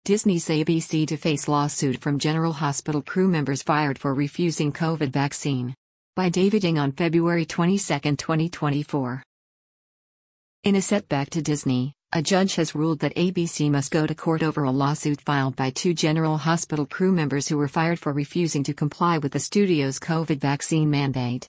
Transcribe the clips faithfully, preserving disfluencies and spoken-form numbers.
Disney's A B C to face lawsuit from General Hospital crew members fired for refusing COVID vaccine. By David Ng on February twenty-second, twenty twenty-four. In a setback to Disney, a judge has ruled that A B C must go to court over a lawsuit filed by two General Hospital crew members who were fired for refusing to comply with the studio's COVID vaccine mandate.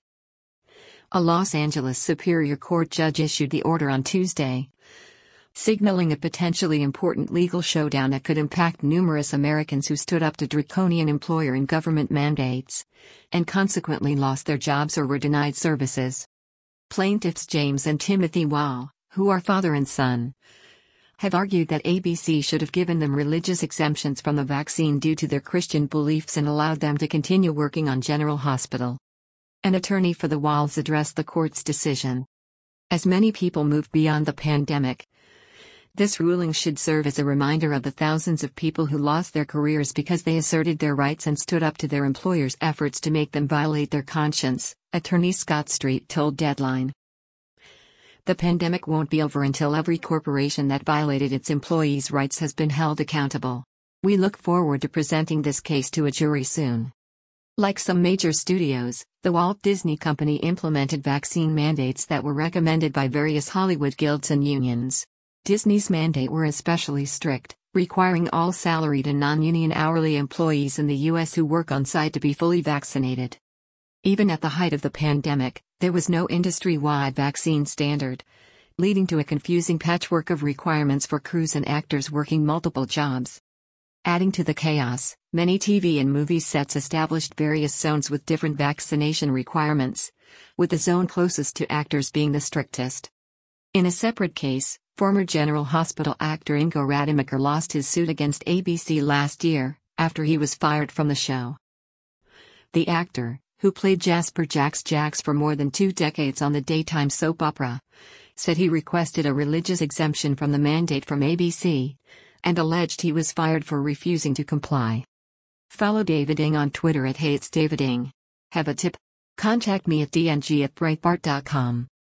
A Los Angeles Superior Court judge issued the order on Tuesday, signaling a potentially important legal showdown that could impact numerous Americans who stood up to draconian employer and government mandates, and consequently lost their jobs or were denied services. Plaintiffs James and Timothy Wall, who are father and son, have argued that A B C should have given them religious exemptions from the vaccine due to their Christian beliefs and allowed them to continue working on General Hospital. An attorney for the Walls addressed the court's decision. As many people move beyond the pandemic, this ruling should serve as a reminder of the thousands of people who lost their careers because they asserted their rights and stood up to their employers' efforts to make them violate their conscience, attorney Scott Street told Deadline. The pandemic won't be over until every corporation that violated its employees' rights has been held accountable. We look forward to presenting this case to a jury soon. Like some major studios, the Walt Disney Company implemented vaccine mandates that were recommended by various Hollywood guilds and unions. Disney's mandate were especially strict, requiring all salaried and non-union hourly employees in the U S who work on site to be fully vaccinated. Even at the height of the pandemic, there was no industry-wide vaccine standard, leading to a confusing patchwork of requirements for crews and actors working multiple jobs. Adding to the chaos, many T V and movie sets established various zones with different vaccination requirements, with the zone closest to actors being the strictest. In a separate case, former General Hospital actor Ingo Rademacher lost his suit against A B C last year, after he was fired from the show. The actor, who played Jasper Jax Jax for more than two decades on the daytime soap opera, said he requested a religious exemption from the mandate from A B C, and alleged he was fired for refusing to comply. Follow David Ng on Twitter at HatesDavidNg. Have a tip? Contact me at d n g at breitbart dot com.